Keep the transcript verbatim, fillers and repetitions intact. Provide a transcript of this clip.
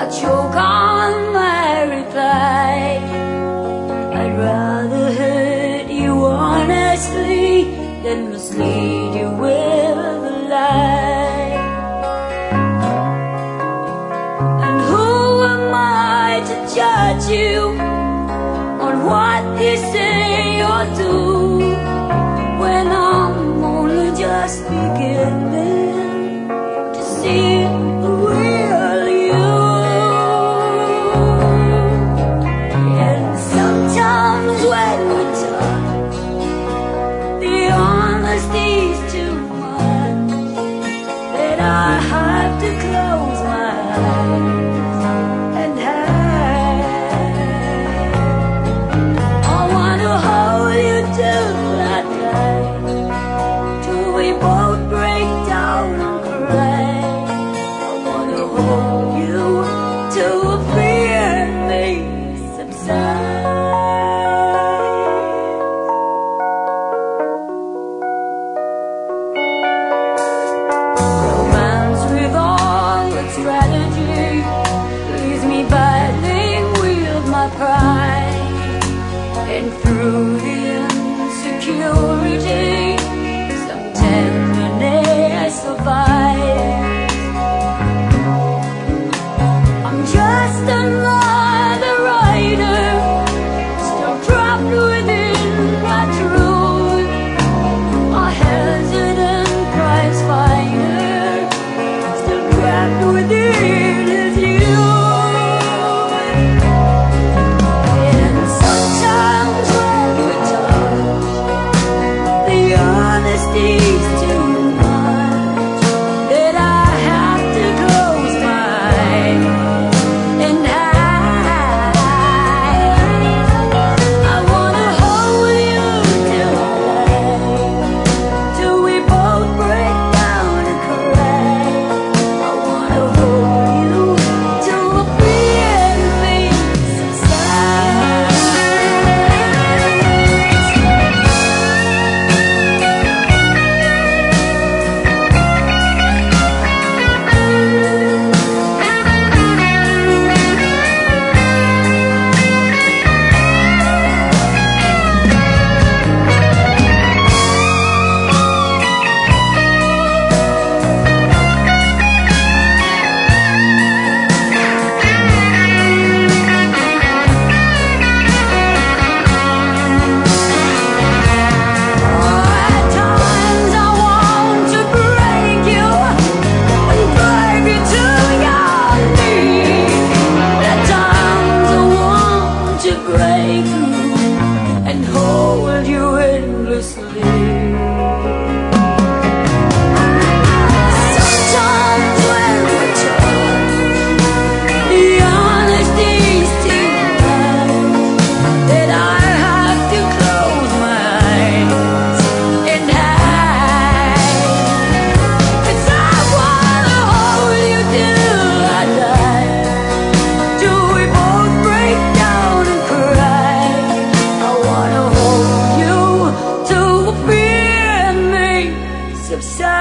choke on my reply. I'd rather hurt you honestly than mislead you with a lie. And who am I to judge you on what you say or do, when I'm only just beginning to see the real you? And sometimes when we talk, the honesty's too much, that I have to close my eyes and hide. I wanna hold you till I die, till we both break down and cry. I wanna hold you till the fear in me subsides. Romance with all its strategy leaves me battling with my pride, and through the insecurity, some tenderness survives. I'm just another writer, still trapped within my truth, a hesitant prize fighter, still trapped within his youth. And sometimes when we talk, the honesty's too much, that I have to close my eyes and hide. I wanna hold you till I die, till we both break down and cry. I wanna hold you till the fear in me subsides. At times I want to break you and beg you to your knees. At times I want to break through and hold you endlessly. Sometimes when we talk, the honesty's too much, that I have to close my eyes and hide. 'Cause I wanna hold you till I die, till we both break down and cry. I wanna hold you till the fear in me subsides.